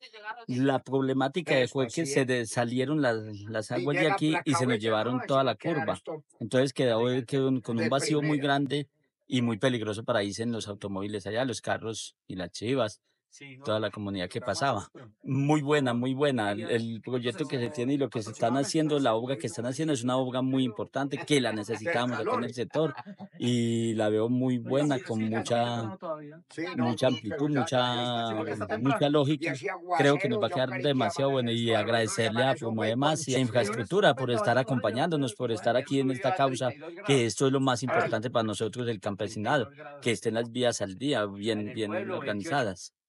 La problemática Eso, fue que así es. salieron las Y aguas de llega aquí la y se nos cabeza, ¿no? llevaron Así toda va la a quedar curva. esto Entonces quedó con un de vacío muy primera. grande y muy peligroso para irse en los automóviles allá, los carros y las chivas, toda la comunidad que pasaba. Muy buena, muy buena. El proyecto que se tiene y lo que se están haciendo, la obra que están haciendo es una obra muy importante que la Del necesitamos aquí en calor. el sector y la veo muy buena, con Sí, no, mucha pero amplitud, ya está mucha y lógica. así Creo que nos aguacero, va a yo quedar creí que iba a demasiado amanecer bueno y esto de ruido y agradecerle a amaneció Promuemas y a peconchito. Infraestructura por estar acompañándonos, por estar aquí en esta causa, que esto es lo más Ay, importante para nosotros, el campesinado, que estén las vías al día, bien organizadas.